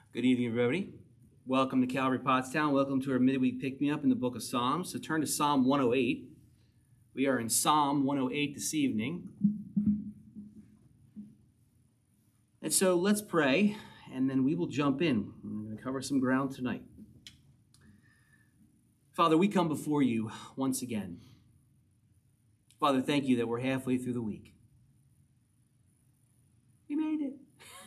Good evening, everybody. Welcome to Calvary Pottstown. Welcome to our midweek pick-me-up in the book of Psalms. So turn to Psalm 108. We are in Psalm 108 this evening. And so let's pray, and then we will jump in. We're going to cover some ground tonight. Father, we come before you once again. Father, thank you that we're halfway through the week. We made it.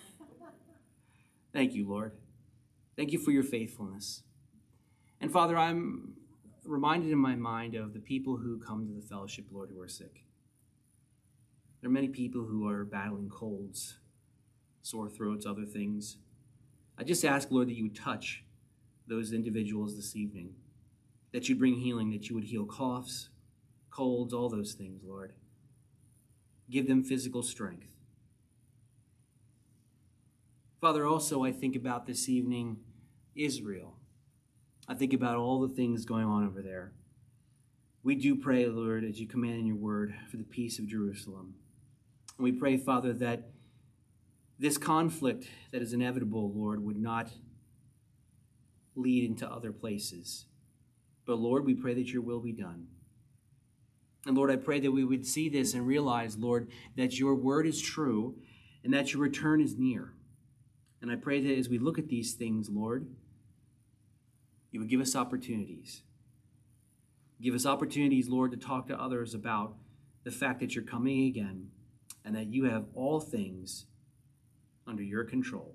Thank you, Lord. Thank you for your faithfulness. And Father, I'm reminded in my mind of the people who come to the fellowship, Lord, who are sick. There are many people who are battling colds, sore throats, other things. I just ask, Lord, that you would touch those individuals this evening, that you bring healing, that you would heal coughs, colds, all those things, Lord. Give them physical strength. Father, also I think about this evening, Israel. I think about all the things going on over there. We do pray, Lord, as you command in your word, for the peace of Jerusalem. And we pray, Father, that this conflict that is inevitable, Lord, would not lead into other places. But Lord, we pray that your will be done. And Lord, I pray that we would see this and realize, Lord, that your word is true and that your return is near. And I pray that as we look at these things, Lord, you would give us opportunities. Give us opportunities, Lord, to talk to others about the fact that you're coming again and that you have all things under your control.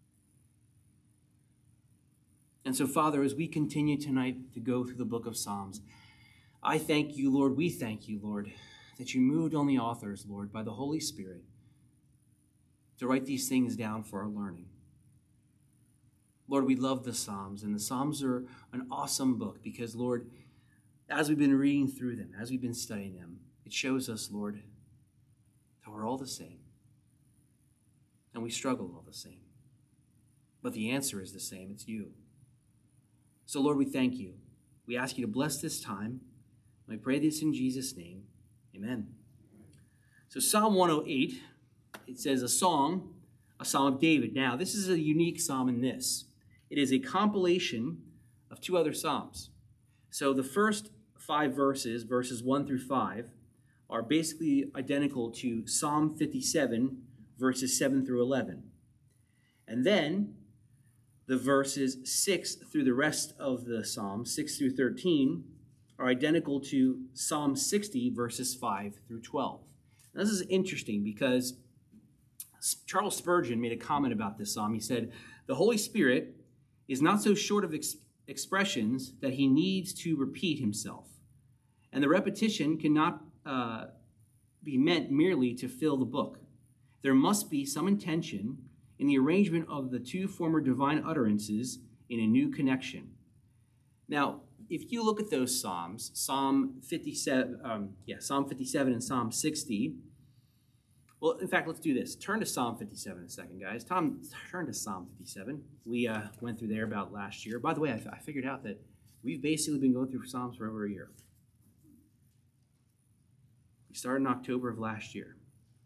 And so, Father, as we continue tonight to go through the book of Psalms, I thank you, Lord, we thank you, Lord, that you moved on the authors, Lord, by the Holy Spirit to write these things down for our learning. Lord, we love the Psalms, and the Psalms are an awesome book because, Lord, as we've been reading through them, as we've been studying them, it shows us, Lord, that we're all the same, and we struggle all the same. But the answer is the same. It's you. So, Lord, we thank you. We ask you to bless this time. We pray this in Jesus' name. Amen. So Psalm 108, it says a psalm of David. Now, this is a unique psalm in this. It is a compilation of two other psalms. So the first 5 verses, verses 1 through 5, are basically identical to Psalm 57, verses 7 through 11. And then the verses 6 through the rest of the psalm, 6 through 13, are identical to Psalm 60, verses 5 through 12. Now, this is interesting because Charles Spurgeon made a comment about this psalm. He said, "The Holy Spirit is not so short of expressions that he needs to repeat himself. And the repetition cannot be meant merely to fill the book. There must be some intention in the arrangement of the two former divine utterances in a new connection." Now, if you look at those psalms, Psalm 57 and Psalm 60. Well, in fact, let's do this. Turn to Psalm 57 a second, guys. Tom, turn to Psalm 57. We went through there about last year. By the way, I figured out that we've basically been going through Psalms for over a year. We started in October of last year.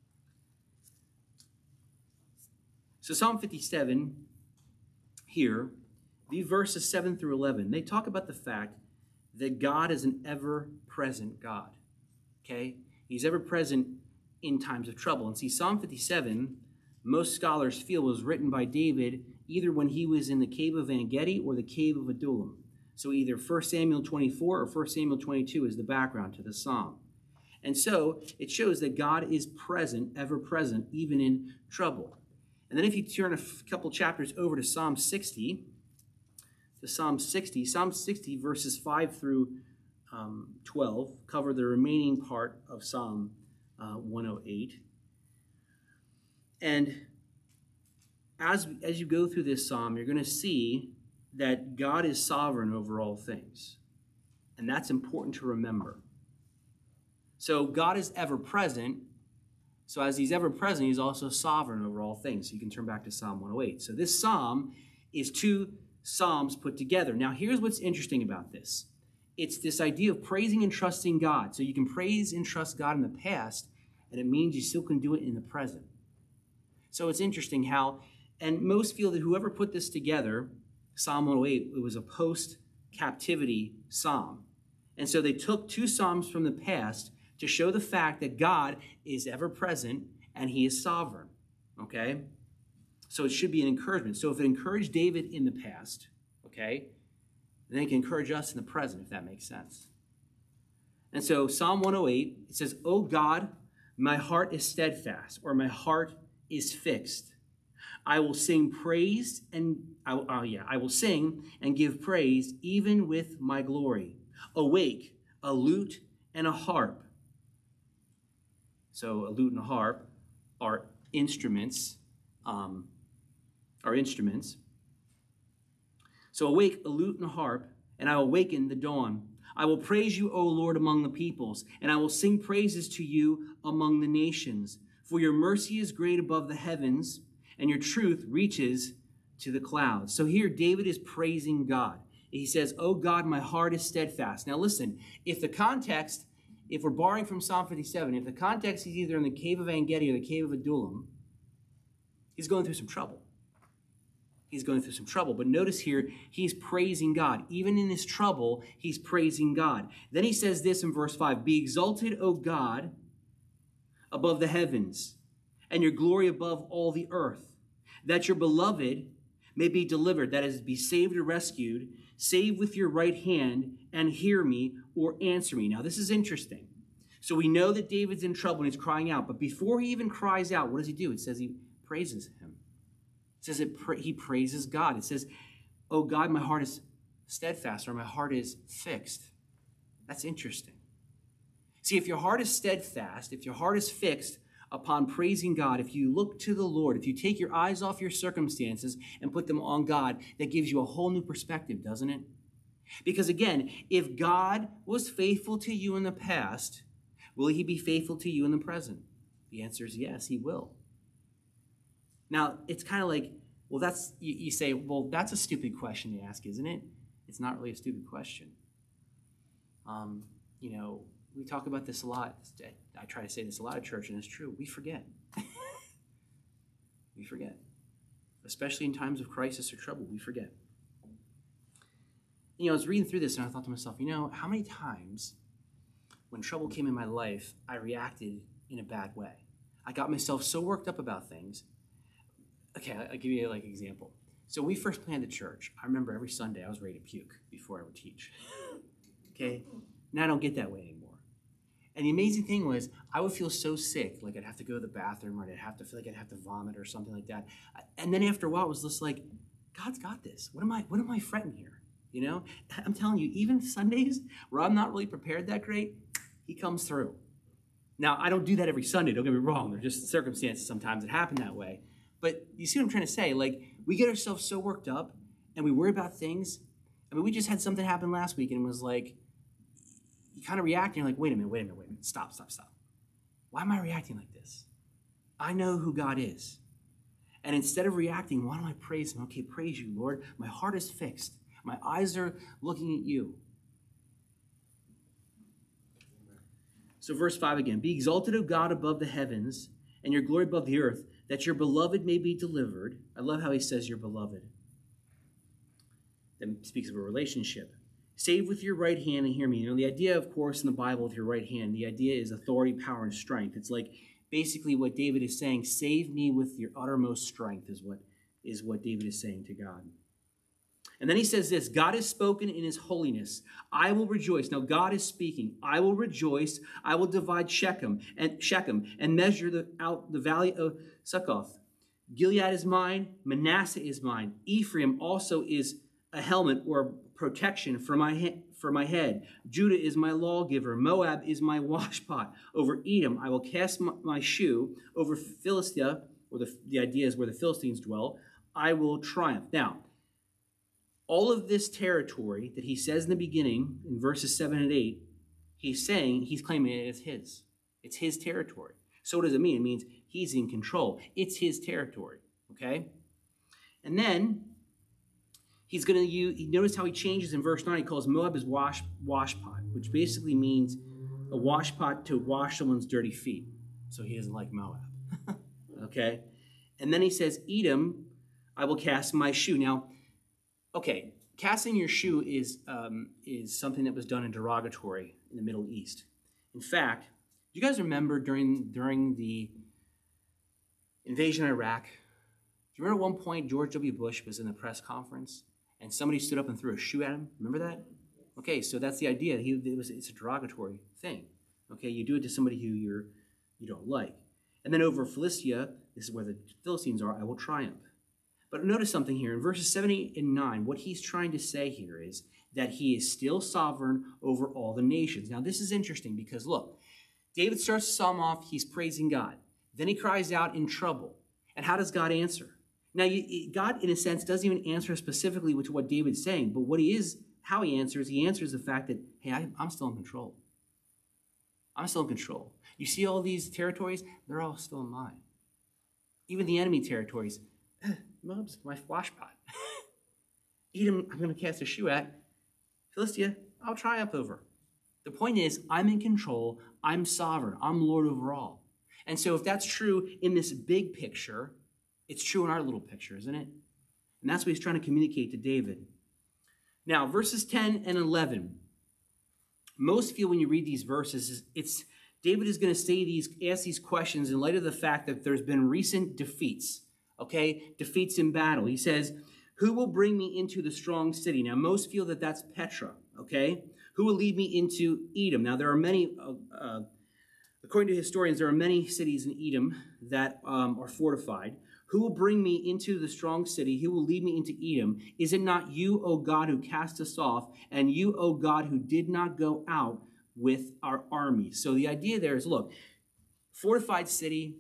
So Psalm 57 here, the verses 7 through 11, they talk about the fact that God is an ever-present God. Okay? He's ever-present in times of trouble. And see, Psalm 57, most scholars feel was written by David either when he was in the cave of En-gedi or the cave of Adullam. So either 1 Samuel 24 or 1 Samuel 22 is the background to the psalm. And so it shows that God is present, ever present, even in trouble. And then if you turn a couple chapters over to Psalm 60, Psalm 60 verses 5 through 12 cover the remaining part of Psalm 108. And as you go through this psalm, you're going to see that God is sovereign over all things. And that's important to remember. So God is ever present. So as he's ever present, he's also sovereign over all things. So you can turn back to Psalm 108. So this psalm is two psalms put together. Now here's what's interesting about this. It's this idea of praising and trusting God. So you can praise and trust God in the past, and it means you still can do it in the present. So it's interesting how And most feel that whoever put this together, Psalm 108, it was a post-captivity psalm. And so they took two psalms from the past to show the fact that God is ever present and he is sovereign, okay? So it should be an encouragement. So if it encouraged David in the past, okay, then it can encourage us in the present, if that makes sense. And so Psalm 108, it says, "O God, my heart is steadfast," or "my heart is fixed. I will sing praise and I will sing and give praise even with my glory. Awake, a lute and a harp." So a lute and a harp are instruments. So awake, a lute and a harp, and I will awaken the dawn. I will praise you, O Lord, among the peoples, and I will sing praises to you among the nations. For your mercy is great above the heavens, and your truth reaches to the clouds. So here David is praising God. He says, "Oh God, my heart is steadfast." Now listen, if we're borrowing from Psalm 57, if the context is either in the cave of En-Gedi or the cave of Adullam, he's going through some trouble. But notice here, he's praising God. Even in his trouble, he's praising God. Then he says this in verse 5, "Be exalted, O God, above the heavens, and your glory above all the earth, that your beloved may be delivered," that is, be saved or rescued, "save with your right hand, and hear me," or answer me. Now, this is interesting. So we know that David's in trouble and he's crying out. But before he even cries out, what does he do? It says he praises him. It says he praises God. It says, "Oh God, my heart is steadfast," or "my heart is fixed." That's interesting. See, if your heart is steadfast, if your heart is fixed upon praising God, if you look to the Lord, if you take your eyes off your circumstances and put them on God, that gives you a whole new perspective, doesn't it? Because again, if God was faithful to you in the past, will he be faithful to you in the present? The answer is yes, he will. Now, it's kind of like, well, you say, well, that's a stupid question to ask, isn't it? It's not really a stupid question. We talk about this a lot. I try to say this a lot at church, and it's true. We forget. We forget. Especially in times of crisis or trouble, we forget. I was reading through this, and I thought to myself, how many times when trouble came in my life, I reacted in a bad way? I got myself so worked up about things. Okay, I'll give you an example. So when we first planted the church, I remember every Sunday I was ready to puke before I would teach. Okay? Now I don't get that way anymore. And the amazing thing was, I would feel so sick, like I'd have to go to the bathroom, or I'd have to feel like I'd have to vomit or something like that. And then after a while, it was just like, God's got this. What am I fretting here? I'm telling you, even Sundays where I'm not really prepared that great, he comes through. Now, I don't do that every Sunday, don't get me wrong. There are just circumstances sometimes that happen that way. But you see what I'm trying to say? Like, we get ourselves so worked up, and we worry about things. I mean, we just had something happen last week, and it was like, you kind of react, and you're like, wait a minute. Stop. Why am I reacting like this? I know who God is. And instead of reacting, why don't I praise him? Okay, praise you, Lord. My heart is fixed. My eyes are looking at you. So verse 5 again. "Be exalted, O God, above the heavens, and your glory above the earth, that your beloved may be delivered." I love how he says your beloved. That speaks of a relationship. "Save with your right hand and hear me." The idea, of course, in the Bible with your right hand, the idea is authority, power, and strength. It's like basically what David is saying, save me with your uttermost strength is what David is saying to God. And then he says this, "God has spoken in his holiness. I will rejoice." Now God is speaking. "I will rejoice. I will divide Shechem and measure out the valley of Succoth. Gilead is mine. Manasseh is mine. Ephraim also is a helmet or protection for my head. Judah is my lawgiver. Moab is my washpot. Over Edom I will cast my shoe. Over Philistia," or the idea is where the Philistines dwell, "I will triumph." Now, all of this territory that he says in the beginning, in verses 7 and 8, he's claiming it as his. It's his territory. So what does it mean? It means he's in control. It's his territory, okay? And then he's going to notice how he changes in verse 9. He calls Moab his washpot, which basically means a washpot to wash someone's dirty feet. So he doesn't like Moab, okay? And then he says Edom I will cast my shoe. Now, okay, casting your shoe is something that was done in derogatory in the Middle East. In fact, do you guys remember during the invasion of Iraq? Do you remember at one point George W. Bush was in the press conference and somebody stood up and threw a shoe at him? Remember that? Okay, so that's the idea. It's a derogatory thing. Okay, you do it to somebody who you don't like. And then over Philistia, this is where the Philistines are, I will triumph. But notice something here. In verses 7, 8, and 9, what he's trying to say here is that he is still sovereign over all the nations. Now, this is interesting because, look, David starts the psalm off, he's praising God. Then he cries out in trouble. And how does God answer? Now, God, in a sense, doesn't even answer specifically to what David's saying, but how he answers the fact that, hey, I'm still in control. I'm still in control. You see all these territories? They're all still mine. Even the enemy territories. Moab's my squash pot. Edom, I'm going to cast a shoe at. Philistia, I'll triumph over. The point is, I'm in control. I'm sovereign. I'm Lord over all. And so if that's true in this big picture, it's true in our little picture, isn't it? And that's what he's trying to communicate to David. Now, verses 10 and 11. Most feel when you read these verses, David is going to ask these questions in light of the fact that there's been recent defeats. Okay, defeats in battle. He says, who will bring me into the strong city? Now, most feel that that's Petra, okay? Who will lead me into Edom? Now, there are many, according to historians, there are many cities in Edom that are fortified. Who will bring me into the strong city? Who will lead me into Edom? Is it not you, O God, who cast us off, and you, O God, who did not go out with our army? So the idea there is, look, fortified city.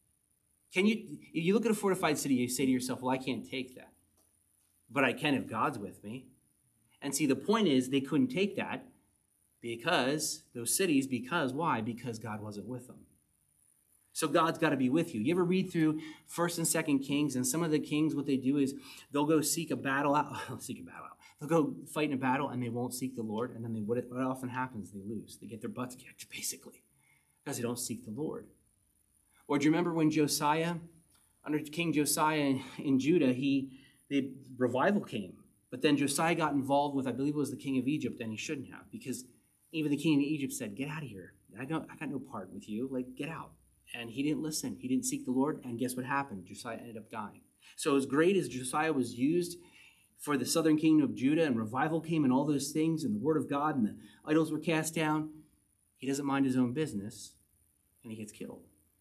If you look at a fortified city, you say to yourself, well, I can't take that. But I can if God's with me. And see, the point is they couldn't take that because why? Because God wasn't with them. So God's got to be with you. You ever read through 1st and 2nd Kings, and some of the kings, what they do is they'll go seek a battle out. They'll go fight in a battle, and they won't seek the Lord. And then what often happens? They lose. They get their butts kicked, basically, because they don't seek the Lord. Or do you remember when under King Josiah in Judah, the revival came. But then Josiah got involved with, I believe it was the king of Egypt, and he shouldn't have, because even the king of Egypt said, get out of here. I got no part with you. Get out. And he didn't listen. He didn't seek the Lord, and guess what happened? Josiah ended up dying. So as great as Josiah was used for the southern kingdom of Judah, and revival came and all those things, and the word of God and the idols were cast down, he doesn't mind his own business, and he gets killed.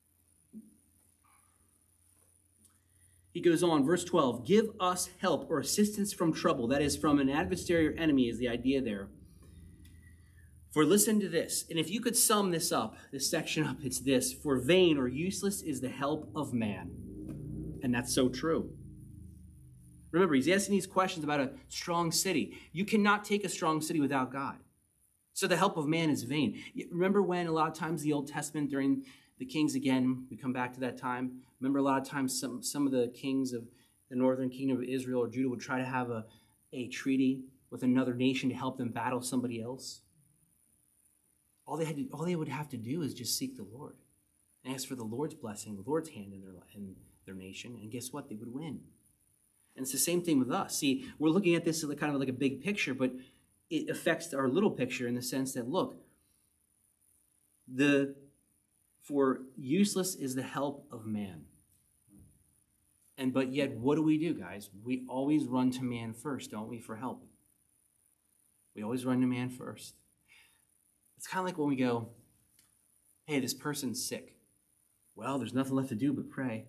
He goes on, verse 12, give us help or assistance from trouble. That is, from an adversary or enemy is the idea there. For listen to this, and if you could sum this section up, it's this. For vain or useless is the help of man. And that's so true. Remember, he's asking these questions about a strong city. You cannot take a strong city without God. So the help of man is vain. Remember when a lot of times the Old Testament during the kings, again, we come back to that time. Remember a lot of times some of the kings of the northern kingdom of Israel or Judah would try to have a treaty with another nation to help them battle somebody else. All they would have to do is just seek the Lord and ask for the Lord's blessing, the Lord's hand in their nation, and guess what? They would win. And it's the same thing with us. See, we're looking at this as kind of like a big picture, but it affects our little picture in the sense that, look, for useless is the help of man. But yet, what do, guys? We always run to man first, don't we, for help? We always run to man first. It's kind of like when we go, hey, this person's sick. Well, there's nothing left to do but pray.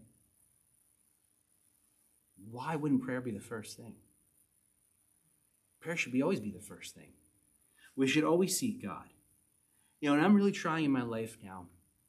Why wouldn't prayer be the first thing? Prayer should always be the first thing. We should always seek God. And I'm really trying in my life now.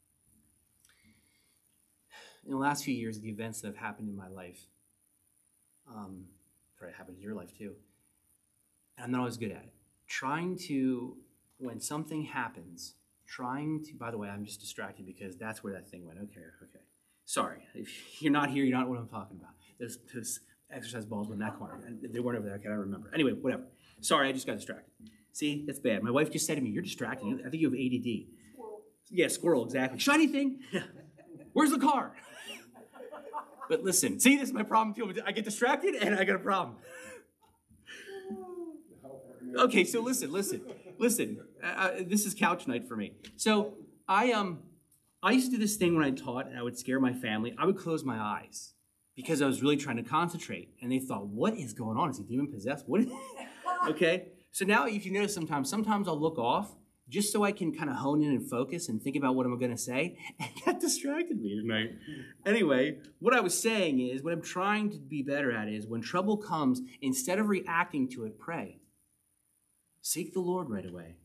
In the last few years, the events that have happened in my life, probably happened in your life too, and I'm not always good at it. Trying to, when something happens, by the way, I'm just distracted because that's where that thing went. Okay. Sorry. If you're not here, you don't know what I'm talking about. Those exercise balls went in that corner. They weren't over there. Okay, I don't remember. Anyway, whatever. Sorry, I just got distracted. See, that's bad. My wife just said to me, you're distracted. I think you have ADD. Squirrel. Yeah, squirrel, exactly. Shiny thing. Where's the car? But listen, see, this is my problem too. I get distracted and I got a problem. Okay, so listen. This is couch night for me. So I used to do this thing when I taught, and I would scare my family. I would close my eyes because I was really trying to concentrate, and they thought, "What is going on? Is he demon possessed?" What? Okay. So now, if you notice, sometimes I'll look off just so I can kind of hone in and focus and think about what I'm going to say, and that distracted me tonight. Anyway, what I was saying is, what I'm trying to be better at is, when trouble comes, instead of reacting to it, pray. Seek the Lord right away.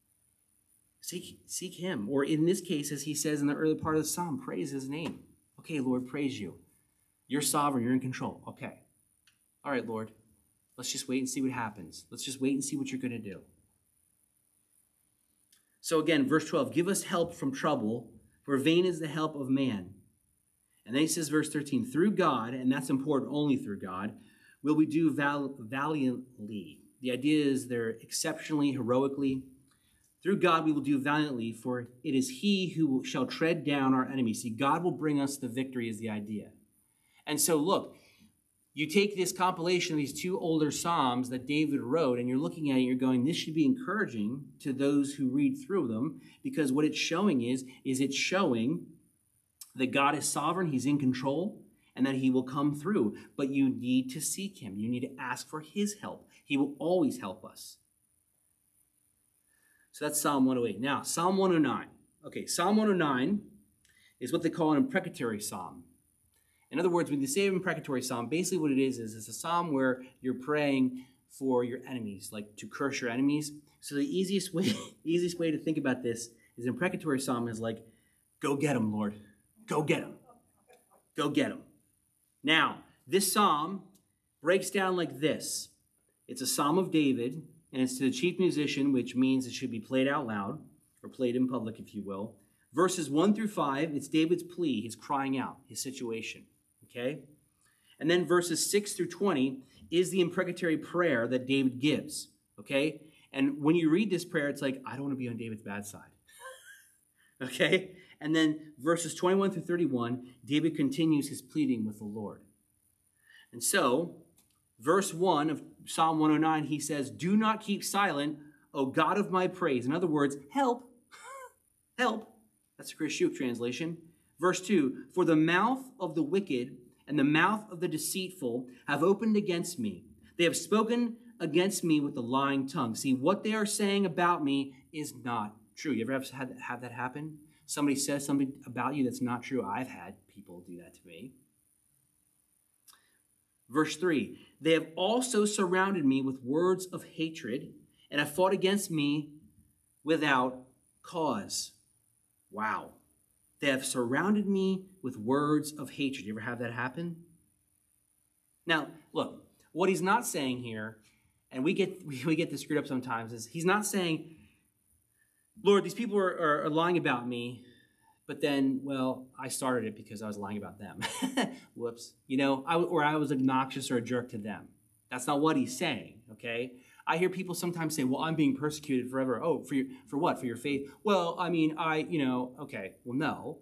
Seek him. Or in this case, as he says in the early part of the psalm, praise his name. Okay, Lord, praise you. You're sovereign. You're in control. Okay. All right, Lord. Let's just wait and see what happens. Let's just wait and see what you're going to do. So again, verse 12, give us help from trouble, for vain is the help of man. And then he says, verse 13, through God, and that's important, only through God, will we do valiantly. The idea is they're exceptionally, heroically. Through God we will do valiantly, for it is he who shall tread down our enemies. See, God will bring us the victory is the idea. And so look, you take this compilation of these two older Psalms that David wrote, and you're looking at it, and you're going, this should be encouraging to those who read through them, because what it's showing is it's showing that God is sovereign, he's in control, and that he will come through. But you need to seek him. You need to ask for his help. He will always help us. So that's Psalm 108. Now, Psalm 109. Okay, Psalm 109 is what they call an imprecatory psalm. In other words, when you say an imprecatory psalm, basically what it is it's a psalm where you're praying for your enemies, like to curse your enemies. So the easiest way to think about this is an imprecatory psalm is like, go get them, Lord. Go get them. Go get them. Now, this psalm breaks down like this. It's a psalm of David, and it's to the chief musician, which means it should be played out loud, or played in public, if you will. Verses 1 through 5, it's David's plea, his crying out, his situation. Okay? And then verses 6 through 20 is the imprecatory prayer that David gives. Okay? And when you read this prayer, it's like, I don't want to be on David's bad side. Okay? And then verses 21 through 31, David continues his pleading with the Lord. And so, verse 1 of Psalm 109, he says, do not keep silent, O God of my praise. In other words, help. Help. That's the Chris Schuch translation. Verse 2, for the mouth of the wicked and the mouth of the deceitful have opened against me. They have spoken against me with a lying tongue. See, what they are saying about me is not true. You ever have that happen? Somebody says something about you that's not true. I've had people do that to me. Verse 3, they have also surrounded me with words of hatred and have fought against me without cause. Wow. They have surrounded me with words of hatred. You ever have that happen? Now, look, what he's not saying here, and we get this screwed up sometimes, is he's not saying, Lord, these people are lying about me, but then, well, I started it because I was lying about them. Whoops. I was obnoxious or a jerk to them. That's not what he's saying, okay? I hear people sometimes say, well, I'm being persecuted forever. Oh, for what? For your faith? Well, I mean, okay. Well, no.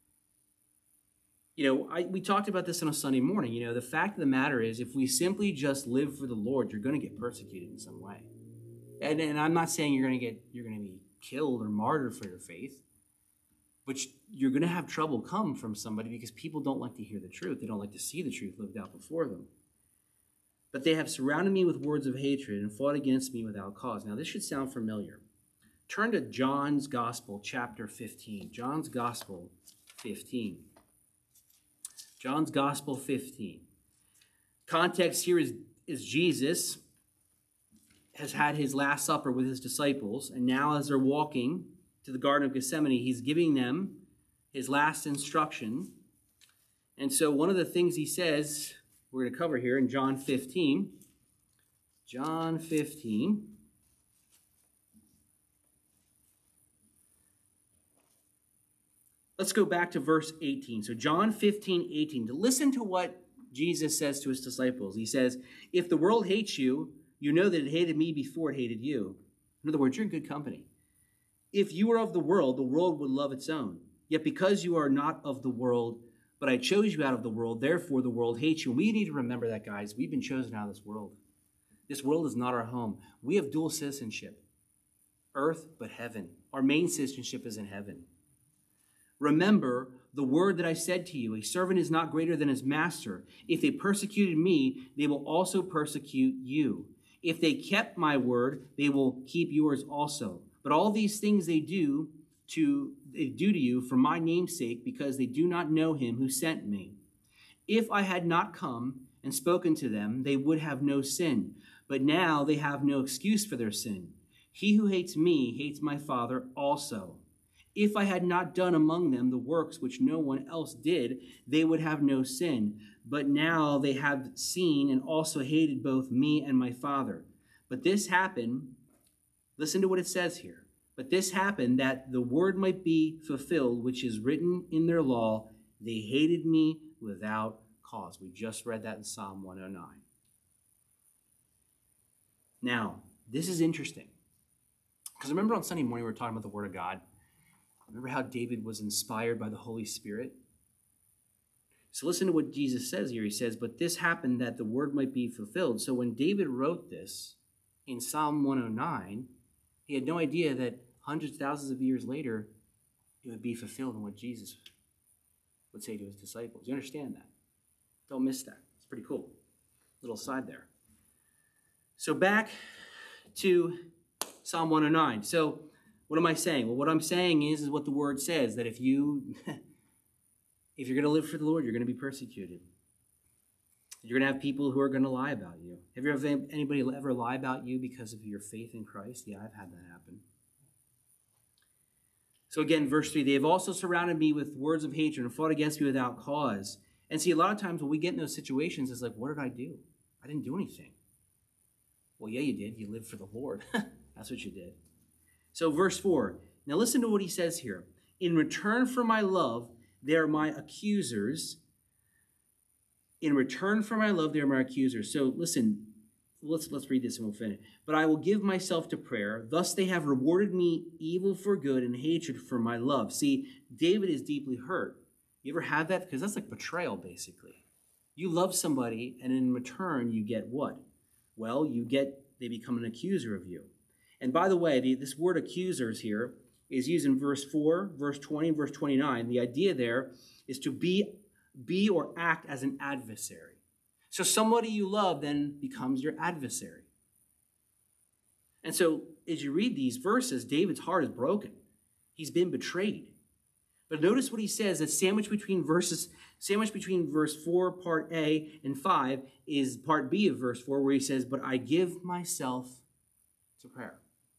We talked about this on a Sunday morning. The fact of the matter is, if we simply just live for the Lord, you're going to get persecuted in some way. And I'm not saying you're going to be killed or martyred for your faith. But you're going to have trouble come from somebody because people don't like to hear the truth. They don't like to see the truth lived out before them. But they have surrounded me with words of hatred and fought against me without cause. Now, this should sound familiar. Turn to John's Gospel, chapter 15. John's Gospel 15. John's Gospel 15. Context here is Jesus has had his Last Supper with his disciples, and now as they're walking to the Garden of Gethsemane, he's giving them his last instruction. And so one of the things he says, we're going to cover here in John 15. John 15. Let's go back to verse 18. So John 15, 18. To listen to what Jesus says to his disciples. He says, if the world hates you, you know that it hated me before it hated you. In other words, you're in good company. If you were of the world would love its own. Yet because you are not of the world, But I chose you out of the world, therefore the world hates you. And we need to remember that, guys. We've been chosen out of this world. This world is not our home. We have dual citizenship, earth but heaven. Our main citizenship is in heaven. Remember the word that I said to you, a servant is not greater than his master. If they persecuted me, they will also persecute you. If they kept my word, they will keep yours also. But all these things they do to you for my name's sake, because they do not know him who sent me. If I had not come and spoken to them, they would have no sin. But now they have no excuse for their sin. He who hates me hates my Father also. If I had not done among them the works which no one else did, they would have no sin. But now they have seen and also hated both me and my Father. But this happened, listen to what it says here. But this happened that the word might be fulfilled, which is written in their law, they hated me without cause. We just read that in Psalm 109. Now, this is interesting. Because remember on Sunday morning we were talking about the Word of God? Remember how David was inspired by the Holy Spirit? So listen to what Jesus says here. He says, but this happened that the word might be fulfilled. So when David wrote this in Psalm 109, he had no idea that hundreds, thousands of years later, it would be fulfilled in what Jesus would say to his disciples. You understand that? Don't miss that. It's pretty cool. Little side there. So back to Psalm 109. So what am I saying? Well, what I'm saying is what the word says, that if you're going to live for the Lord, you're going to be persecuted. You're going to have people who are going to lie about you. Have you ever had anybody ever lie about you because of your faith in Christ? Yeah, I've had that happen. So again, verse 3, they have also surrounded me with words of hatred and fought against me without cause. And see, a lot of times when we get in those situations, it's like, what did I do? I didn't do anything. Well, yeah, you did. You lived for the Lord. That's what you did. So verse 4, now listen to what he says here. In return for my love, they are my accusers. In return for my love, they are my accusers. So listen, let's read this and we'll finish. But I will give myself to prayer. Thus they have rewarded me evil for good and hatred for my love. See, David is deeply hurt. You ever had that? Because that's like betrayal, basically. You love somebody, and in return, you get what? Well, they become an accuser of you. And by the way, this word accusers here is used in verse 4, verse 20, verse 29. The idea there is to be or act as an adversary. So somebody you love then becomes your adversary. And so as you read these verses, David's heart is broken. He's been betrayed. But notice what he says, that sandwiched between verse 4, part A, and 5 is part B of verse 4, where he says, but I give myself to prayer.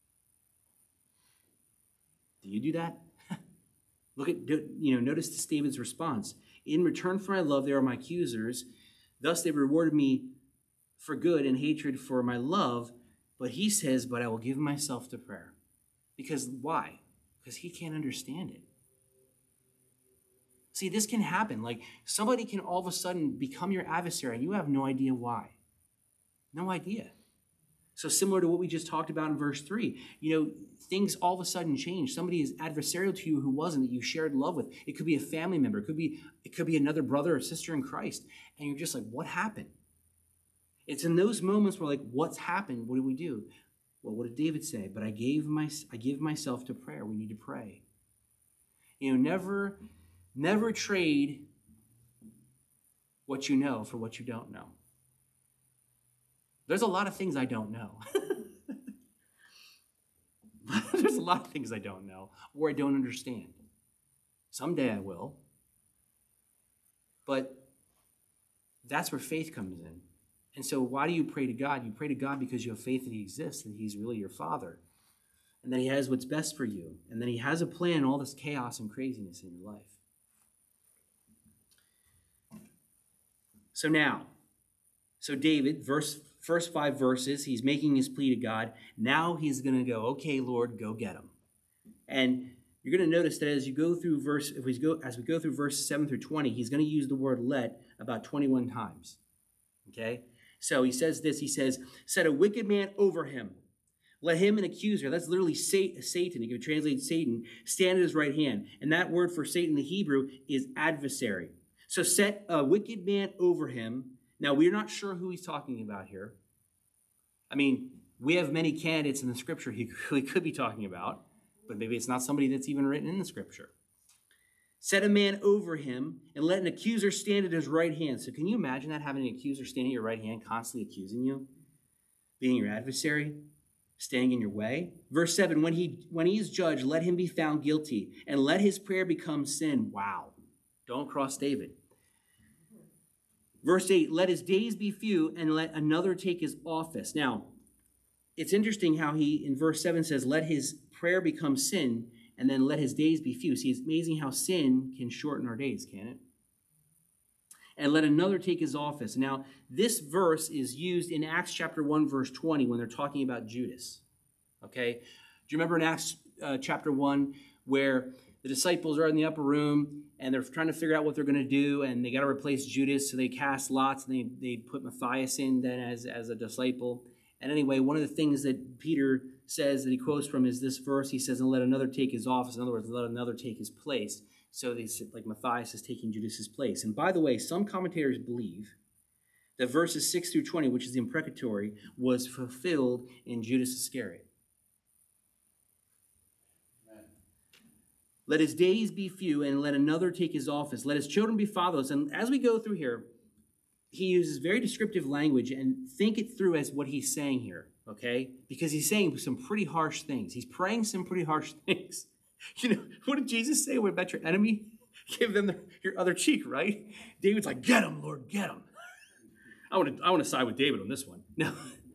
Do you do that? Notice this David's response. In return for my love, they are my accusers. Thus they rewarded me for good and hatred for my love. But he says, but I will give myself to prayer. Because why? Because he can't understand it. See, this can happen. Like somebody can all of a sudden become your adversary and you have no idea why. No idea. So similar to what we just talked about in verse 3, things all of a sudden change. Somebody is adversarial to you who wasn't, that you shared love with. It could be a family member. It could be another brother or sister in Christ. And you're just like, what happened? It's in those moments where like, what's happened? What do we do? Well, what did David say? But I give myself to prayer. We need to pray. Never trade what you know for what you don't know. There's a lot of things I don't know. There's a lot of things I don't know or I don't understand. Someday I will. But that's where faith comes in. And so why do you pray to God? You pray to God because you have faith that he exists, that he's really your Father, and that he has what's best for you, and that he has a plan in all this chaos and craziness in your life. So David, first 5 verses, he's making his plea to God. Now he's going to go, okay, Lord, go get him. And you're going to notice that as we go through verses 7 through 20, he's going to use the word let about 21 times. Okay? So he says this, he says, set a wicked man over him. Let him, an accuser, that's literally Satan, you can translate Satan, stand at his right hand. And that word for Satan in the Hebrew is adversary. So set a wicked man over him. Now, we're not sure who he's talking about here. I mean, we have many candidates in the scripture he could be talking about, but maybe it's not somebody that's even written in the scripture. Set a man over him and let an accuser stand at his right hand. So can you imagine that, having an accuser standing at your right hand, constantly accusing you, being your adversary, standing in your way? Verse 7, when he is judged, let him be found guilty, and let his prayer become sin. Wow. Don't cross David. Verse 8, let his days be few, and let another take his office. Now, it's interesting how he, in verse 7, says, let his prayer become sin, and then let his days be few. See, it's amazing how sin can shorten our days, can't it? And let another take his office. Now, this verse is used in Acts chapter 1, verse 20, when they're talking about Judas. Okay? Do you remember in Acts chapter 1, where the disciples are in the upper room, and they're trying to figure out what they're going to do, and they got to replace Judas, so they cast lots, and they put Matthias in then as a disciple. And anyway, one of the things that Peter says that he quotes from is this verse. He says, and let another take his office. In other words, let another take his place. So they said, like Matthias is taking Judas's place. And by the way, some commentators believe that verses 6 through 20, which is the imprecatory, was fulfilled in Judas Iscariot. Let his days be few, and let another take his office. Let his children be fatherless. And as we go through here, he uses very descriptive language, and think it through as what he's saying here, okay? Because he's saying some pretty harsh things. He's praying some pretty harsh things. You know, what did Jesus say? What about your enemy? Give them your other cheek, right? David's like, get him, Lord, get him. I want to side with David on this one. No.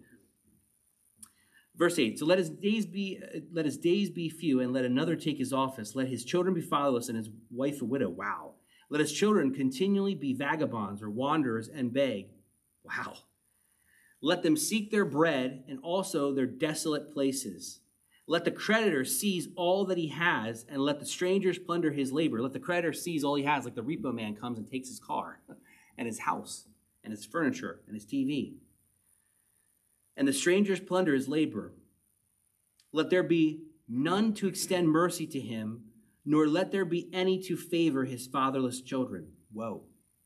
Verse 8, so let his days be few, and let another take his office. Let his children be fatherless, and his wife a widow. Wow. Let his children continually be vagabonds or wanderers and beg. Wow. Let them seek their bread and also their desolate places. Let the creditor seize all that he has, and let the strangers plunder his labor. Let the creditor seize all he has, like the repo man comes and takes his car and his house and his furniture and his TV. And the strangers plunder his labor. Let there be none to extend mercy to him, nor let there be any to favor his fatherless children. Whoa.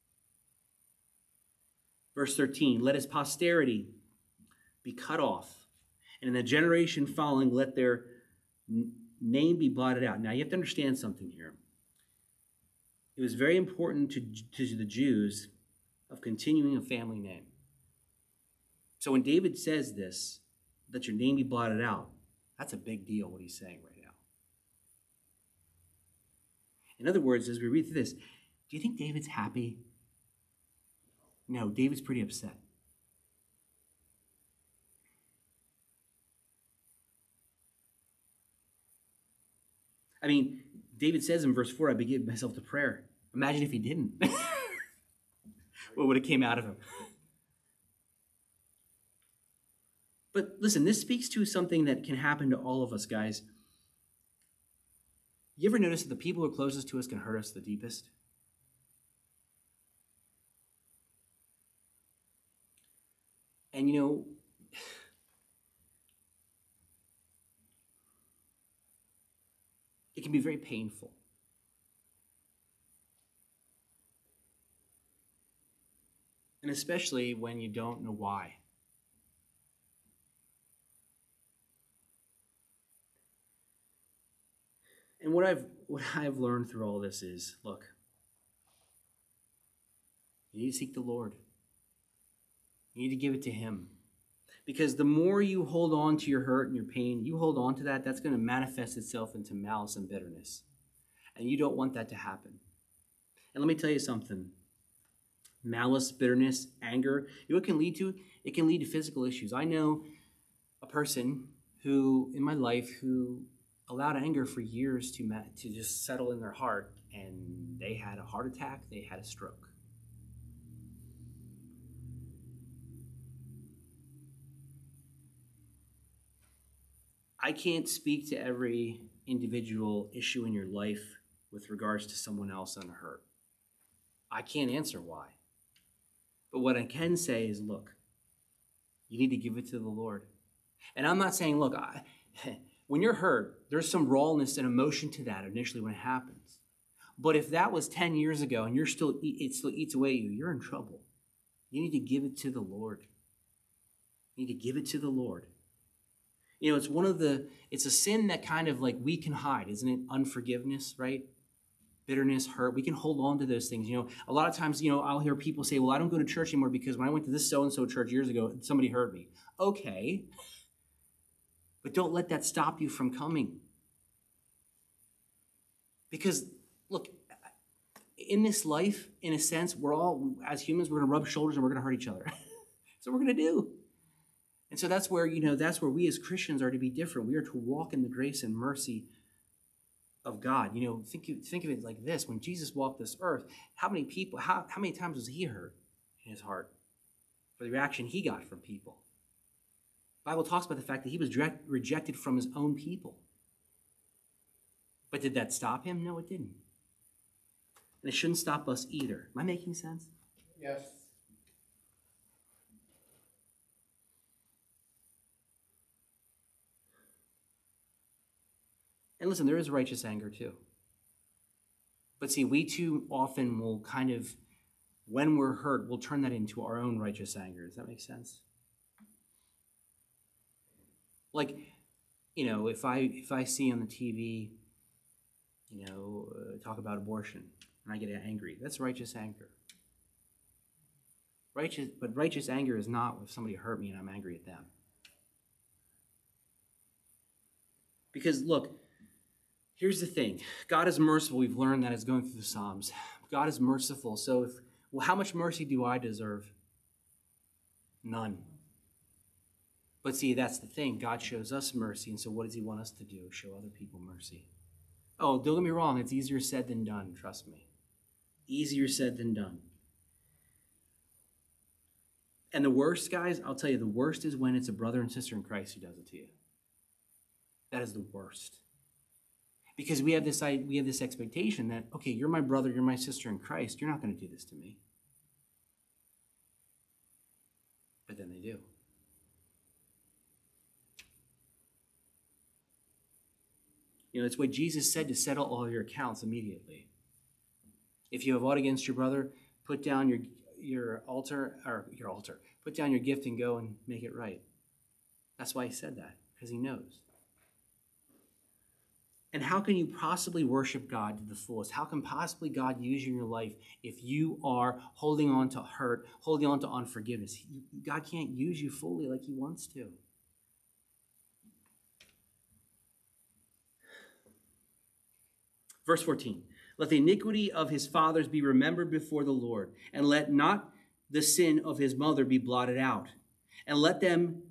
Verse 13, let his posterity be cut off, and in the generation following, let their name be blotted out. Now, you have to understand something here. It was very important to the Jews of continuing a family name. So when David says this, let your name be blotted out, that's a big deal, what he's saying right now. In other words, as we read through this, do you think David's happy? No, David's pretty upset. I mean, David says in verse 4, I begin myself to prayer. Imagine if he didn't. What would have came out of him? But listen, this speaks to something that can happen to all of us, guys. You ever notice that the people who are closest to us can hurt us the deepest? And you know, it can be very painful. And especially when you don't know why. And what I've learned through all this is, look, you need to seek the Lord. You need to give it to him. Because the more you hold on to your hurt and your pain, you hold on to that, that's going to manifest itself into malice and bitterness. And you don't want that to happen. And let me tell you something. Malice, bitterness, anger, you know what it can lead to? It can lead to physical issues. I know a person who, in my life, who allowed anger for years to just settle in their heart, and they had a heart attack, they had a stroke. I can't speak to every individual issue in your life with regards to someone else on a hurt. I can't answer why. But what I can say is, look, you need to give it to the Lord. And I'm not saying, look, when you're hurt, there's some rawness and emotion to that initially when it happens. But if that was 10 years ago and it still eats away at you, you're in trouble. You need to give it to the Lord. You need to give it to the Lord. It's a sin that kind of like we can hide, isn't it? Unforgiveness, right? Bitterness, hurt. We can hold on to those things. A lot of times, I'll hear people say, well, I don't go to church anymore because when I went to this so-and-so church years ago, somebody hurt me. Okay. But don't let that stop you from coming. Because, look, in this life, in a sense, we're all, as humans, we're going to rub shoulders and we're going to hurt each other. That's what we're going to do. And so that's where we as Christians are to be different. We are to walk in the grace and mercy of God. Think of it like this. When Jesus walked this earth, how many times was he hurt in his heart for the reaction he got from people? The Bible talks about the fact that he was rejected from his own people. But did that stop him? No, it didn't. And it shouldn't stop us either. Am I making sense? Yes. And listen, there is righteous anger too. But see, we too often will kind of, when we're hurt, we'll turn that into our own righteous anger. Does that make sense? Like, if I see on the TV, talk about abortion, and I get angry, that's righteous anger. But righteous anger is not if somebody hurt me and I'm angry at them. Because look, here's the thing. God is merciful. We've learned that as going through the Psalms. God is merciful. So how much mercy do I deserve? None. But see, that's the thing. God shows us mercy. And so what does he want us to do? Show other people mercy. Oh, don't get me wrong. It's easier said than done. Trust me. Easier said than done. And the worst, guys, I'll tell you, the worst is when it's a brother and sister in Christ who does it to you. That is the worst. Because we have this expectation that, okay, you're my brother, you're my sister in Christ, you're not going to do this to me. But then they do. It's what Jesus said, to settle all your accounts immediately. If you have aught against your brother, put down put down your gift and go and make it right. That's why he said that, because he knows. And how can you possibly worship God to the fullest? How can possibly God use you in your life if you are holding on to hurt, holding on to unforgiveness? God can't use you fully like he wants to. Verse 14, let the iniquity of his fathers be remembered before the Lord, and let not the sin of his mother be blotted out. And let them,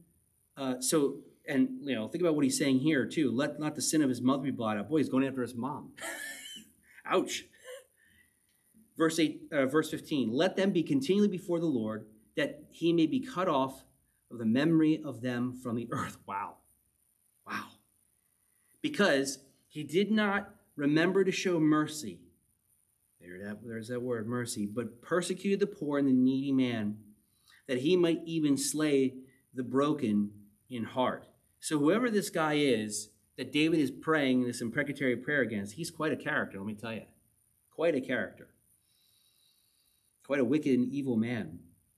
think about what he's saying here too. Let not the sin of his mother be blotted out. Boy, he's going after his mom. Ouch. Verse 15, let them be continually before the Lord, that he may be cut off of the memory of them from the earth. Wow. Because he did not remember to show mercy. There's that word, mercy. But persecuted the poor and the needy man, that he might even slay the broken in heart. So whoever this guy is that David is praying this imprecatory prayer against, he's quite a character, let me tell you. Quite a character. Quite a wicked and evil man.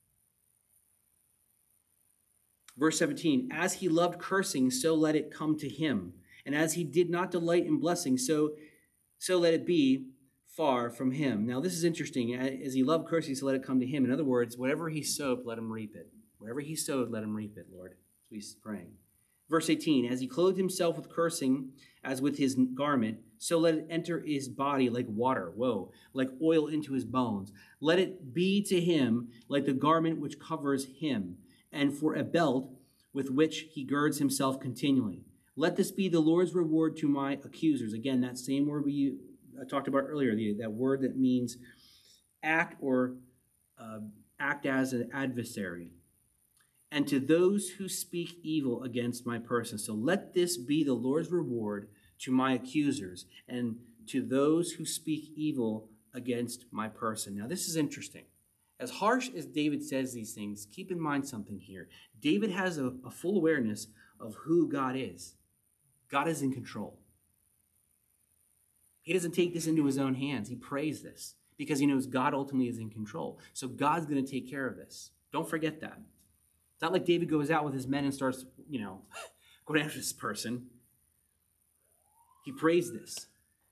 Verse 17, as he loved cursing, so let it come to him. And as he did not delight in blessing, so let it be far from him. Now, this is interesting. As he loved cursing, so let it come to him. In other words, whatever he sowed, let him reap it. Whatever he sowed, let him reap it, Lord. That's what he's praying. Verse 18, as he clothed himself with cursing, as with his garment, so let it enter his body like water, like oil into his bones. Let it be to him like the garment which covers him, and for a belt with which he girds himself continually. Let this be the Lord's reward to my accusers. Again, that same word we talked about earlier, that word that means act or act as an adversary. And to those who speak evil against my person. So let this be the Lord's reward to my accusers and to those who speak evil against my person. Now, this is interesting. As harsh as David says these things, keep in mind something here. David has a full awareness of who God is. God is in control. He doesn't take this into his own hands. He prays this because he knows God ultimately is in control. So God's going to take care of this. Don't forget that. It's not like David goes out with his men and starts, going after this person. He prays this.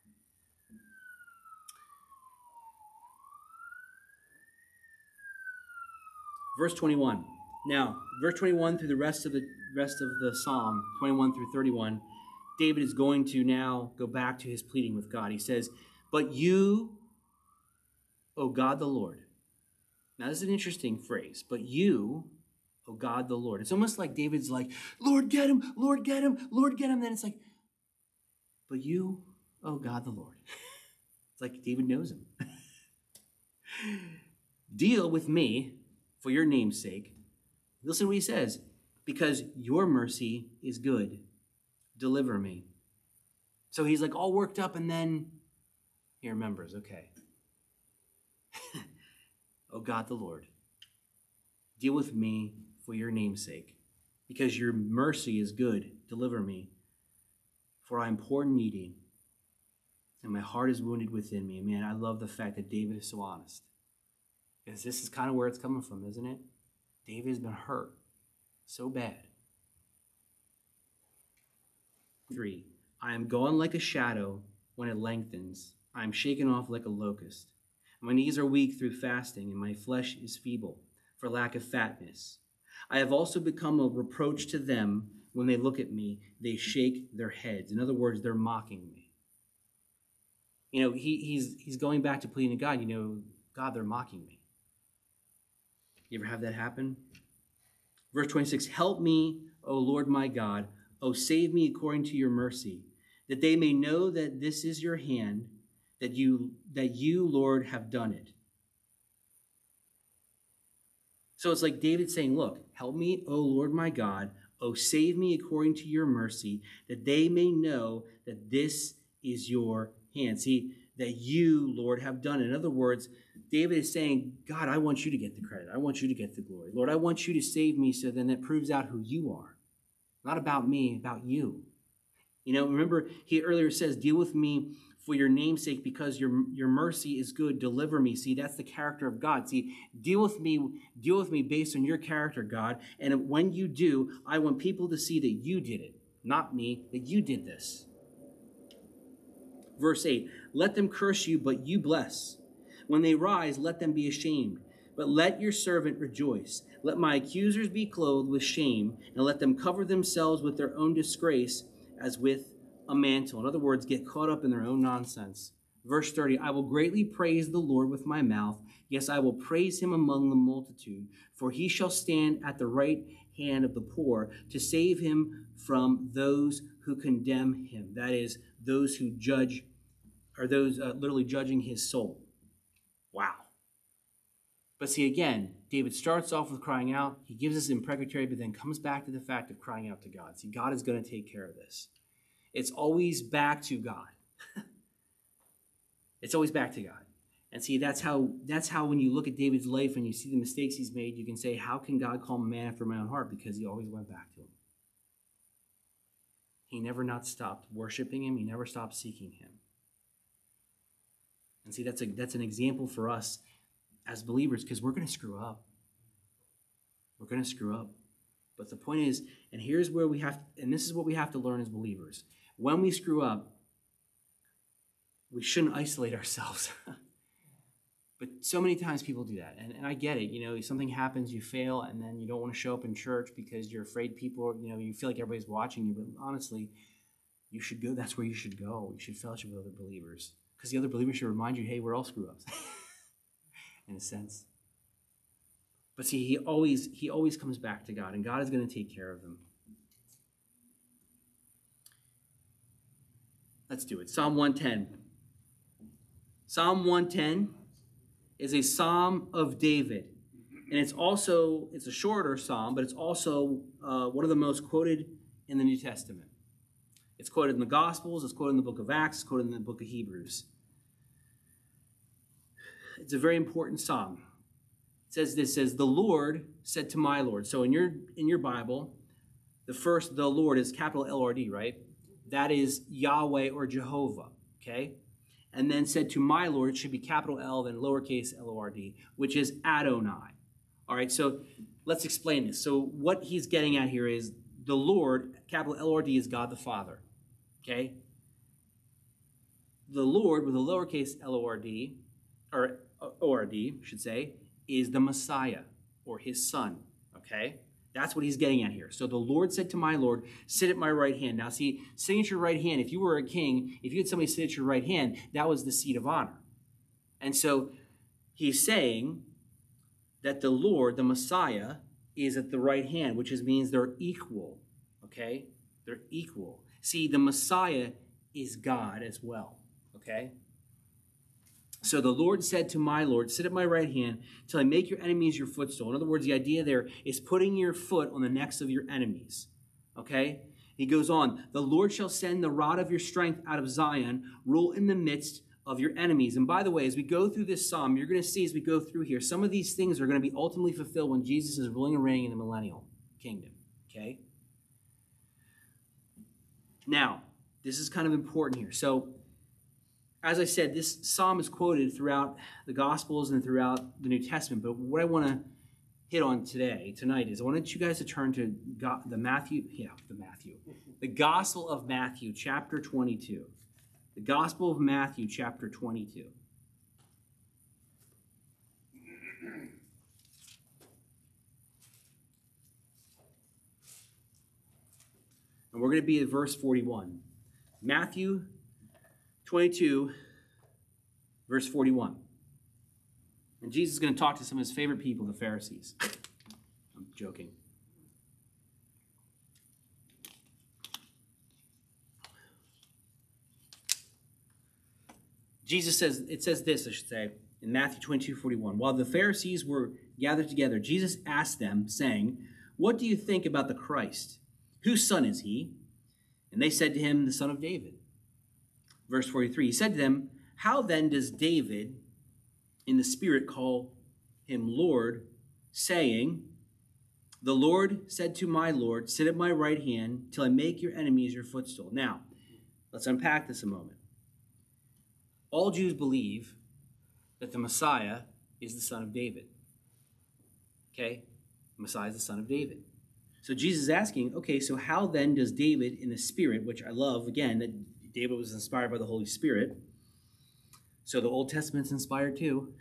Verse 21. Now, verse 21 through the rest of the psalm, 21 through 31, David is going to now go back to his pleading with God. He says, "But you, O God the Lord." Now, this is an interesting phrase. But you, O God the Lord. It's almost like David's like, "Lord, get him, Lord, get him, Lord, get him." Then it's like, "But you, O God the Lord." It's like David knows him. "Deal with me for your name's sake." Listen to what he says. "Because your mercy is good. Deliver me." So he's like all worked up, and then he remembers, okay. "Oh God the Lord, deal with me for your name's sake. Because your mercy is good. Deliver me. For I am poor and needy, and my heart is wounded within me." Man, I love the fact that David is so honest. Because this is kind of where it's coming from, isn't it? David has been hurt so bad. 3, "I am gone like a shadow when it lengthens. I am shaken off like a locust. My knees are weak through fasting, and my flesh is feeble for lack of fatness. I have also become a reproach to them. When they look at me, they shake their heads." In other words, they're mocking me. He's going back to pleading to God. "God, they're mocking me." You ever have that happen? Verse 26, "Help me, O Lord my God. O save me according to your mercy, that they may know that this is your hand, that you, Lord, have done it." So it's like David saying, look, help me, O Lord my God. O save me according to your mercy, that they may know that this is your hand. See, that you, Lord, have done it. In other words, David is saying, God, I want you to get the credit. I want you to get the glory. Lord, I want you to save me, so then that proves out who you are. Not about me, about you. Remember, he earlier says, deal with me for your name's sake, because your mercy is good. Deliver me. See, that's the character of God. See, deal with me based on your character, God. And when you do, I want people to see that you did it, not me, that you did this. Verse 8, let them curse you, but you bless. When they rise, let them be ashamed. But let your servant rejoice. Let my accusers be clothed with shame, and let them cover themselves with their own disgrace as with a mantle. In other words, get caught up in their own nonsense. Verse 30, I will greatly praise the Lord with my mouth. Yes, I will praise him among the multitude, for he shall stand at the right hand of the poor to save him from those who condemn him. That is, those who judge, or those literally judging his soul. Wow. But see, again, David starts off with crying out. He gives us imprecatory, but then comes back to the fact of crying out to God. See, God is going to take care of this. It's always back to God. It's always back to God. And see, that's how when you look at David's life and you see the mistakes he's made, you can say, how can God call him a man after my own heart? Because he always went back to him. He never not stopped worshiping him. He never stopped seeking him. And see, that's an example for us as believers, because we're going to screw up. We're going to screw up. But the point is, and here's where we have, and this is what we have to learn as believers. When we screw up, we shouldn't isolate ourselves. But so many times people do that. And I get it. Something happens, you fail, and then you don't want to show up in church because you're afraid people, you feel like everybody's watching you. But honestly, you should go. That's where you should go. You should fellowship with other believers. Because the other believers should remind you, hey, we're all screw-ups. In a sense. But see, he always comes back to God, and God is going to take care of him. Let's do it. Psalm 110. Psalm 110 is a psalm of David. And it's a shorter psalm, but it's also one of the most quoted in the New Testament. It's quoted in the Gospels, it's quoted in the book of Acts, it's quoted in the book of Hebrews. It's a very important psalm. It says, the Lord said to my Lord. So in your Bible, the Lord is capital L-O-R-D, right? That is Yahweh or Jehovah, okay? and then said to my Lord, it should be capital L, then lowercase Lord, which is Adonai. All right, so let's explain this. So what he's getting at here is the Lord, capital Lord, is God the Father. Okay? The Lord, with a lowercase Lord, or ORD, I should say, is the Messiah, or his son. Okay? That's what he's getting at here. So the Lord said to my Lord, sit at my right hand. Now see, sitting at your right hand, if you were a king, if you had somebody sit at your right hand, that was the seat of honor. And so he's saying that the Lord, the Messiah, is at the right hand, which means they're equal. Okay? They're equal. See, the Messiah is God as well. Okay? So the Lord said to my Lord, sit at my right hand till I make your enemies your footstool. In other words, the idea there is putting your foot on the necks of your enemies. Okay? He goes on, the Lord shall send the rod of your strength out of Zion, rule in the midst of your enemies. And by the way, as we go through this psalm, you're going to see as we go through here, some of these things are going to be ultimately fulfilled when Jesus is ruling and reigning in the millennial kingdom. Okay? Now, this is kind of important here. So, as I said, this psalm is quoted throughout the Gospels and throughout the New Testament. But what I want to hit on tonight, is I wanted you guys to turn to the Gospel of Matthew, chapter 22. The Gospel of Matthew, chapter 22. And we're going to be at verse 41. Matthew 22, verse 41. And Jesus is going to talk to some of his favorite people, the Pharisees. I'm joking. Jesus says, it says this, I should say, in Matthew 22, 41. While the Pharisees were gathered together, Jesus asked them, saying, what do you think about the Christ? Whose son is he? And they said to him, the son of David. Verse 43, he said to them, how then does David in the Spirit call him Lord, saying, the Lord said to my Lord, sit at my right hand till I make your enemies your footstool. Now, let's unpack this a moment. All Jews believe that the Messiah is the son of David. Okay? The Messiah is the son of David. So Jesus is asking, okay, so how then does David in the Spirit, which I love, again, that David was inspired by the Holy Spirit. So the Old Testament's inspired too.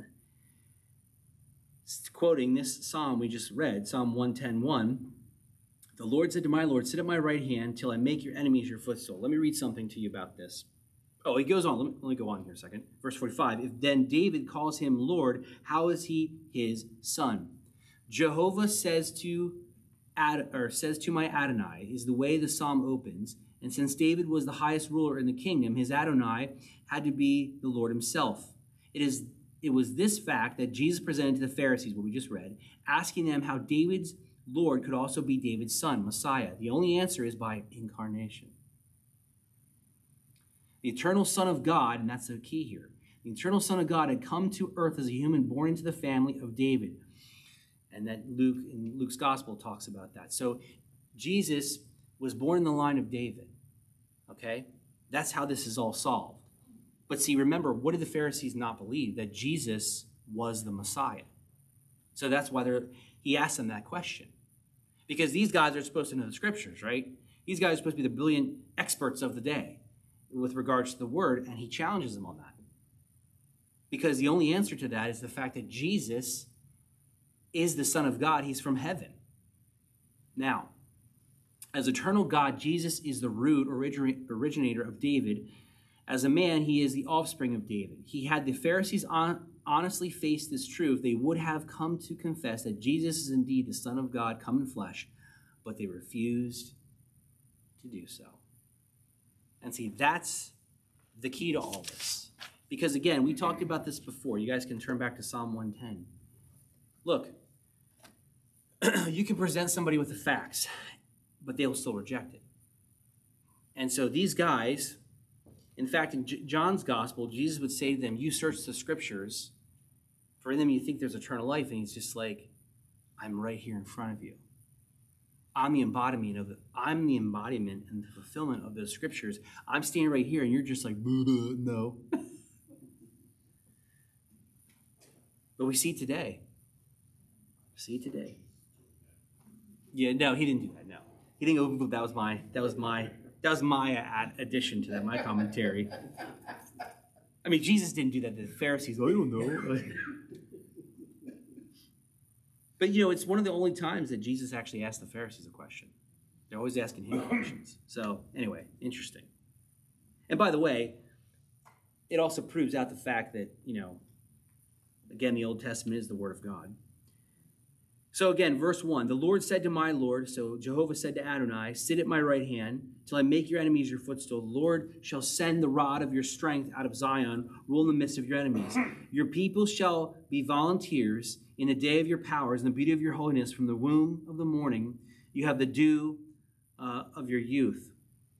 Quoting this psalm we just read, Psalm 110:1, the Lord said to my Lord, sit at my right hand till I make your enemies your footstool. Let me read something to you about this. Oh, he goes on. Let me go on here a second. Verse 45, if then David calls him Lord, how is he his son? Jehovah says to my Adonai is the way the psalm opens. And since David was the highest ruler in the kingdom, his Adonai had to be the Lord himself. It was this fact that Jesus presented to the Pharisees, what we just read, asking them how David's Lord could also be David's son, Messiah. The only answer is by incarnation. The eternal Son of God, and that's the key here, the eternal Son of God had come to earth as a human born into the family of David. And that in Luke's gospel talks about that. So Jesus was born in the line of David. Okay? That's how this is all solved. But see, remember, what did the Pharisees not believe? That Jesus was the Messiah. So that's why he asked them that question. Because these guys are supposed to know the scriptures, right? These guys are supposed to be the brilliant experts of the day with regards to the word, and he challenges them on that. Because the only answer to that is the fact that Jesus is the Son of God. He's from heaven. Now, as eternal God, Jesus is the root originator of David. As a man, he is the offspring of David. Had the Pharisees honestly faced this truth, they would have come to confess that Jesus is indeed the Son of God come in flesh, but they refused to do so. And see, that's the key to all this. Because again, we talked about this before. You guys can turn back to Psalm 110. Look, you can present somebody with the facts, but they'll still reject it. And so these guys, in fact, in John's gospel, Jesus would say to them, you search the scriptures, for in them you think there's eternal life. And he's just like, I'm right here in front of you. I'm the embodiment and the fulfillment of those scriptures. I'm standing right here and you're just like, no. But we see today. Yeah, no, he didn't do that. No. He didn't go, that was my addition to that, my commentary. I mean, Jesus didn't do that to the Pharisees. Oh, I don't know. But, it's one of the only times that Jesus actually asked the Pharisees a question. They're always asking him questions. So, anyway, interesting. And by the way, it also proves out the fact that, again, the Old Testament is the Word of God. So again, verse 1, the Lord said to my Lord, so Jehovah said to Adonai, sit at my right hand till I make your enemies your footstool. The Lord shall send the rod of your strength out of Zion, rule in the midst of your enemies. Your people shall be volunteers in the day of your powers and the beauty of your holiness. From the womb of the morning, you have the dew of your youth.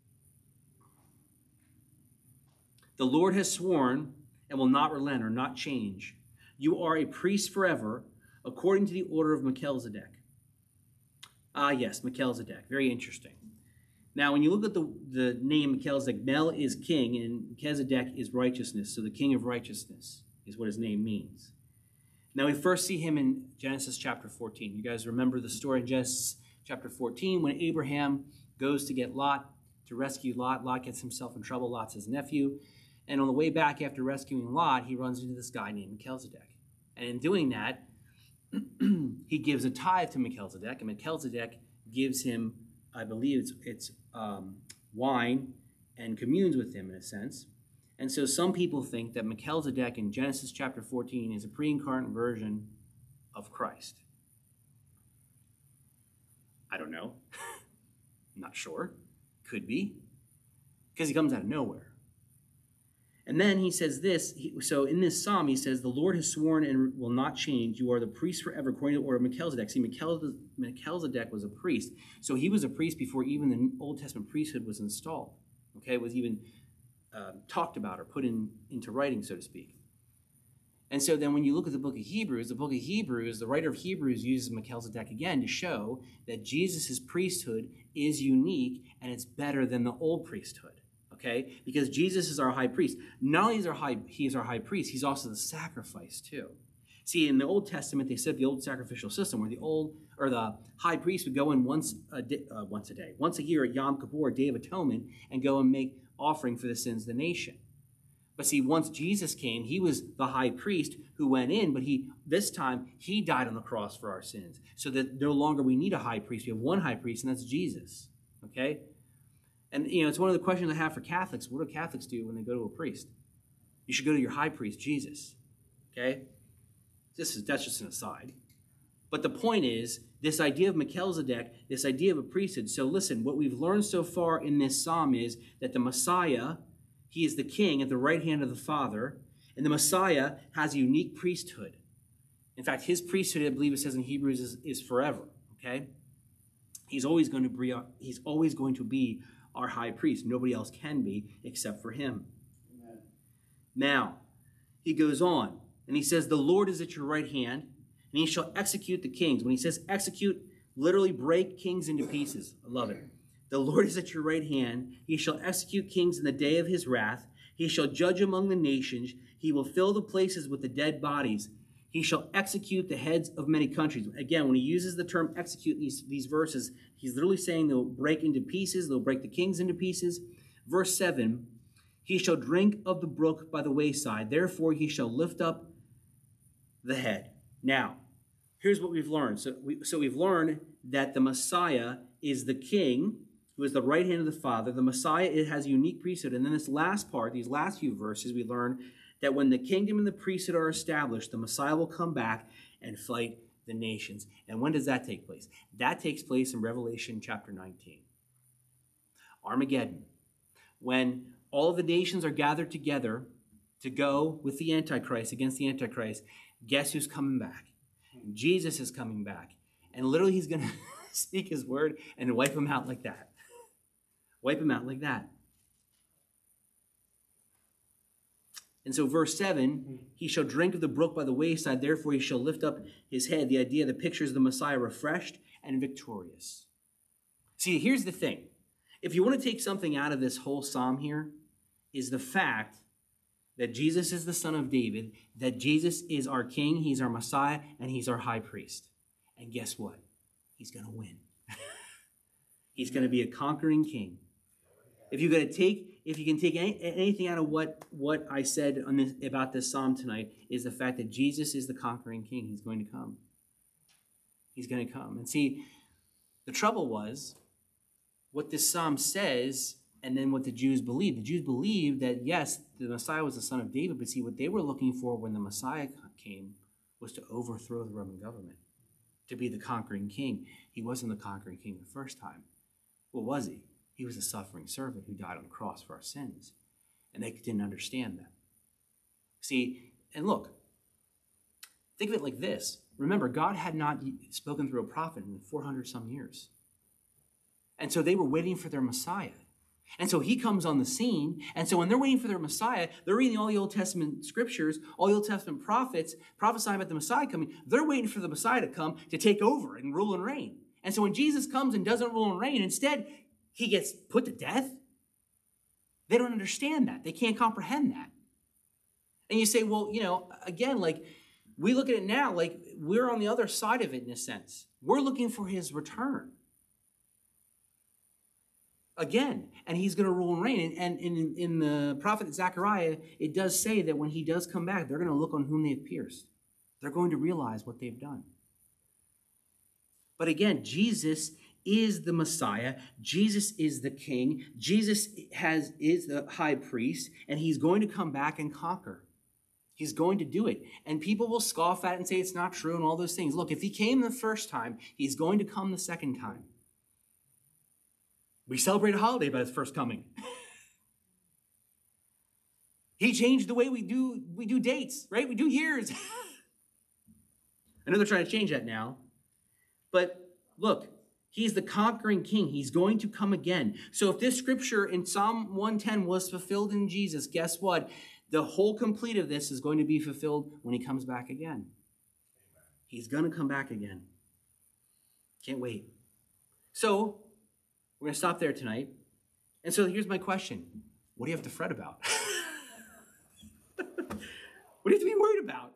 The Lord has sworn and will not relent or not change. You are a priest forever, according to the order of Melchizedek. Yes, Melchizedek. Very interesting. Now, when you look at the name Melchizedek, Mel is king, and Melchizedek is righteousness. So the king of righteousness is what his name means. Now, we first see him in Genesis chapter 14. You guys remember the story in Genesis chapter 14 when Abraham goes to get Lot, to rescue Lot. Lot gets himself in trouble. Lot's his nephew. And on the way back after rescuing Lot, he runs into this guy named Melchizedek. And in doing that, he gives a tithe to Melchizedek, and Melchizedek gives him, I believe it's wine, and communes with him in a sense. And so some people think that Melchizedek in Genesis chapter 14 is a pre-incarnate version of Christ. I don't know. I'm not sure. Could be. Because he comes out of nowhere. And then he says this, so in this psalm he says, the Lord has sworn and will not change. You are the priest forever, according to the order of Melchizedek. See, Melchizedek was a priest. So he was a priest before even the Old Testament priesthood was installed. Okay, was even talked about or put into writing, so to speak. And so then when you look at the book of Hebrews, the writer of Hebrews uses Melchizedek again to show that Jesus' priesthood is unique and it's better than the old priesthood. Okay, because Jesus is our high priest. Not only is he is our high priest, he's also the sacrifice too. See, in the Old Testament, they set up the old sacrificial system where the high priest would go in once a year at Yom Kippur, Day of Atonement, and go and make offering for the sins of the nation. But see, once Jesus came, he was the high priest who went in, but this time he died on the cross for our sins, so that no longer we need a high priest. We have one high priest, and that's Jesus. Okay. And, it's one of the questions I have for Catholics. What do Catholics do when they go to a priest? You should go to your high priest, Jesus. Okay? That's just an aside. But the point is, this idea of Melchizedek, this idea of a priesthood. So listen, what we've learned so far in this psalm is that the Messiah, he is the king at the right hand of the Father, and the Messiah has a unique priesthood. In fact, his priesthood, I believe it says in Hebrews, is forever. Okay? He's always going to be our high priest. Nobody else can be except for him. Amen. Now, he goes on, and he says, the Lord is at your right hand, and he shall execute the kings. When he says execute, literally break kings into pieces. I love it. The Lord is at your right hand. He shall execute kings in the day of his wrath. He shall judge among the nations. He will fill the places with the dead bodies. He shall execute the heads of many countries. Again, when he uses the term execute in these verses, he's literally saying they'll break into pieces. They'll break the kings into pieces. Verse 7, he shall drink of the brook by the wayside. Therefore, he shall lift up the head. Now, here's what we've learned. So we've learned that the Messiah is the king who is the right hand of the Father. The Messiah, it has a unique priesthood. And then this last part, these last few verses, we learn that when the kingdom and the priesthood are established, the Messiah will come back and fight the nations. And when does that take place? That takes place in Revelation chapter 19. Armageddon. When all of the nations are gathered together to go with the Antichrist, against the Antichrist, guess who's coming back? Jesus is coming back. And literally he's going to speak his word and wipe them out like that. Wipe them out like that. And so verse 7, he shall drink of the brook by the wayside, therefore he shall lift up his head. The idea, the picture is the Messiah refreshed and victorious. See, here's the thing. If you want to take something out of this whole psalm here, is the fact that Jesus is the Son of David, that Jesus is our King, he's our Messiah, and he's our high priest. And guess what? He's going to win. He's going to be a conquering king. If you can take anything out of what I said about this psalm tonight, is the fact that Jesus is the conquering king. He's going to come. He's going to come. And see, the trouble was what this psalm says and then what the Jews believed. The Jews believed that, yes, the Messiah was the son of David, but see, what they were looking for when the Messiah came was to overthrow the Roman government, to be the conquering king. He wasn't the conquering king the first time. What was he? He was a suffering servant who died on the cross for our sins. And they didn't understand that. See, and look, think of it like this. Remember, God had not spoken through a prophet in 400 some years. And so they were waiting for their Messiah. And so he comes on the scene. And so when they're waiting for their Messiah, they're reading all the Old Testament scriptures, all the Old Testament prophets prophesying about the Messiah coming. They're waiting for the Messiah to come to take over and rule and reign. And so when Jesus comes and doesn't rule and reign, instead, he gets put to death. They don't understand that. They can't comprehend that. And you say, well, again, like, we look at it now, like, we're on the other side of it in a sense. We're looking for his return. Again, and he's going to rule and reign. And in the prophet Zechariah, it does say that when he does come back, they're going to look on whom they have pierced. They're going to realize what they've done. But again, Jesus is the Messiah. Jesus is the King. Jesus is the high priest, and he's going to come back and conquer. He's going to do it. And people will scoff at it and say it's not true and all those things. Look, if he came the first time, he's going to come the second time. We celebrate a holiday by his first coming. He changed the way we do dates, right? We do years. I know they're trying to change that now. But look, he's the conquering king. He's going to come again. So if this scripture in Psalm 110 was fulfilled in Jesus, guess what? The whole complete of this is going to be fulfilled when he comes back again. He's going to come back again. Can't wait. So we're going to stop there tonight. And so here's my question. What do you have to fret about? What do you have to be worried about?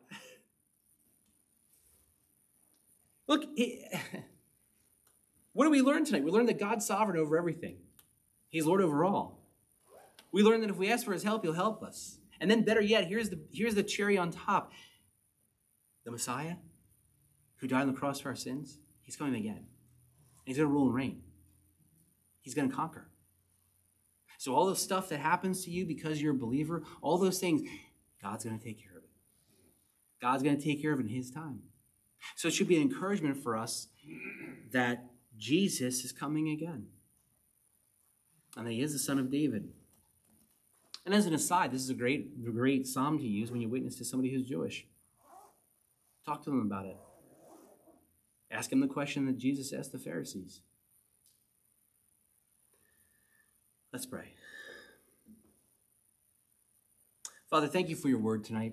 Look, what do we learn tonight? We learned that God's sovereign over everything. He's Lord over all. We learned that if we ask for his help, he'll help us. And then better yet, here's the cherry on top. The Messiah, who died on the cross for our sins, he's coming again. And he's going to rule and reign. He's going to conquer. So all the stuff that happens to you because you're a believer, all those things, God's going to take care of it. God's going to take care of it in his time. So it should be an encouragement for us that Jesus is coming again. And that he is the Son of David. And as an aside, this is a great psalm to use when you witness to somebody who's Jewish. Talk to them about it. Ask them the question that Jesus asked the Pharisees. Let's pray. Father, thank you for your word tonight.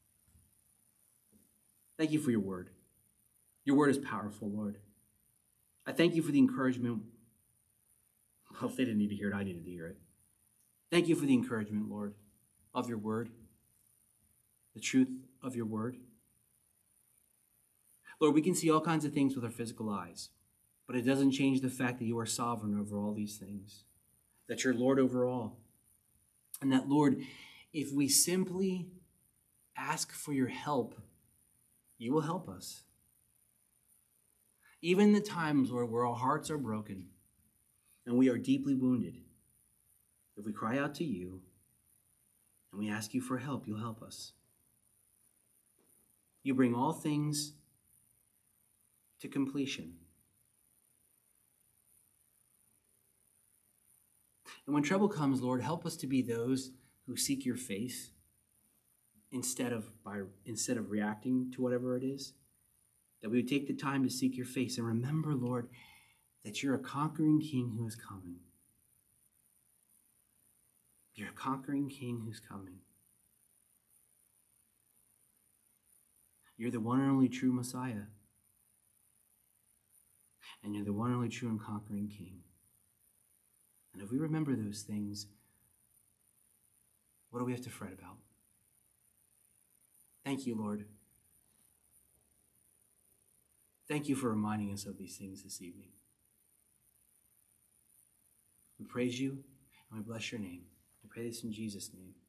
Thank you for your word. Your word is powerful, Lord. I thank you for the encouragement. Well, if they didn't need to hear it, I needed to hear it. Thank you for the encouragement, Lord, of your word, the truth of your word. Lord, we can see all kinds of things with our physical eyes, but it doesn't change the fact that you are sovereign over all these things, that you're Lord over all. And that, Lord, if we simply ask for your help, you will help us. Even in the times, Lord, where our hearts are broken and we are deeply wounded, if we cry out to you and we ask you for help, you'll help us. You bring all things to completion. And when trouble comes, Lord, help us to be those who seek your face instead of reacting to whatever it is. That we would take the time to seek your face and remember, Lord, that you're a conquering king who is coming. You're a conquering king who's coming. You're the one and only true Messiah. And you're the one and only true and conquering king. And if we remember those things, what do we have to fret about? Thank you, Lord. Thank you for reminding us of these things this evening. We praise you and we bless your name. We pray this in Jesus' name.